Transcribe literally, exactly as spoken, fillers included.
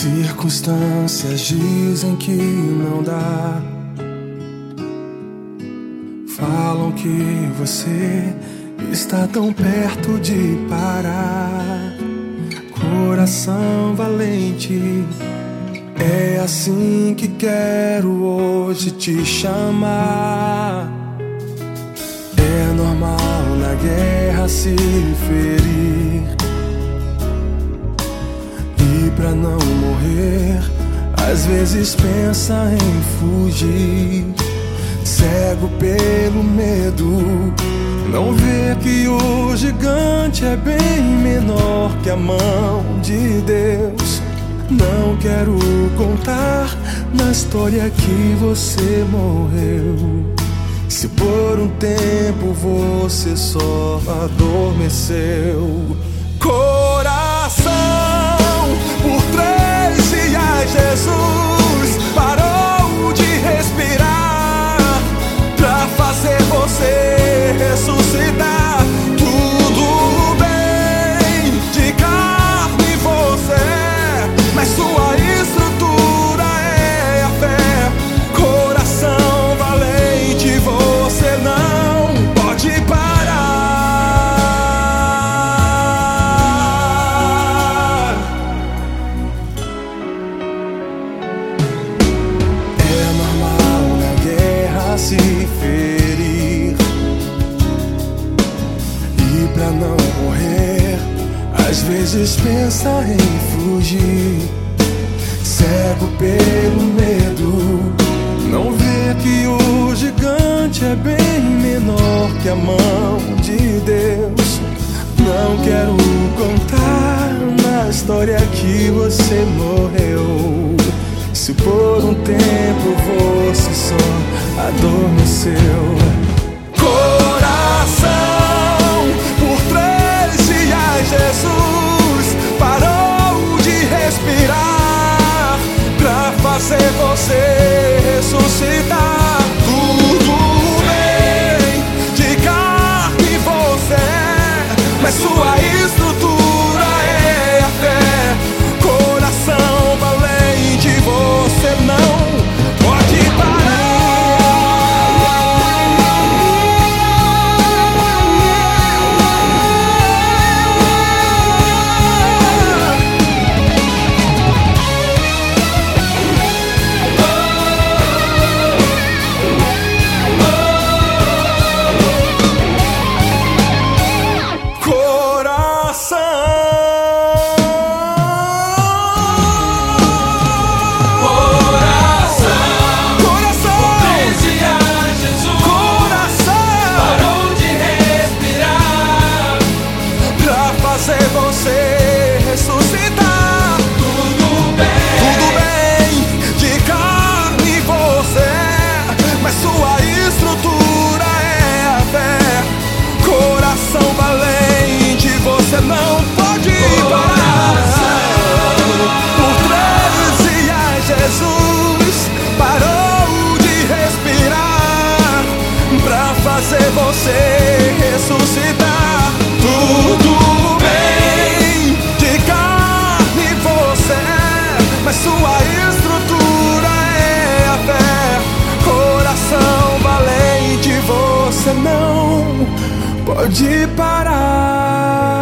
Circunstâncias dizem que não dá, falam que você está tão perto de parar. Coração valente, é assim que quero hoje te chamar. É normal na guerra se ferir, e pra não morrer, às vezes pensa em fugir. Cego pelo medo, não vê que o gigante é bem menor que a mão de Deus. Não quero contar na história que você morreu, se por um tempo você só adormeceu. Coração, por três dias Jesus parou de respirar pra fazer você ressuscitar. Tudo bem, de carne você é, mas sua estrutura é a fé. Coração valente, você não pode parar. É normal na guerra se ferir, e pra não morrer, às vezes pensa em fugir. Cego pelo medo, não vê que o gigante é bem menor que a mão de Deus. Não quero contar na história que você morreu, se por um tempo você só adormeceu. Coração, por três dias Jesus parou de respirar pra fazer você ressuscitar. Tudo bem, de carne você é, mas sua estrutura é a fé. Coração valente, você não pode parar. Você ressuscitar. Tudo bem, tudo bem, de carne você é, mas sua estrutura é a fé. Coração valente, você não pode parar. Por três dias Jesus parou de respirar pra fazer você ressuscitar. Tudo bem, de carne você é, mas sua estrutura é a fé. Coração valente, você não pode parar.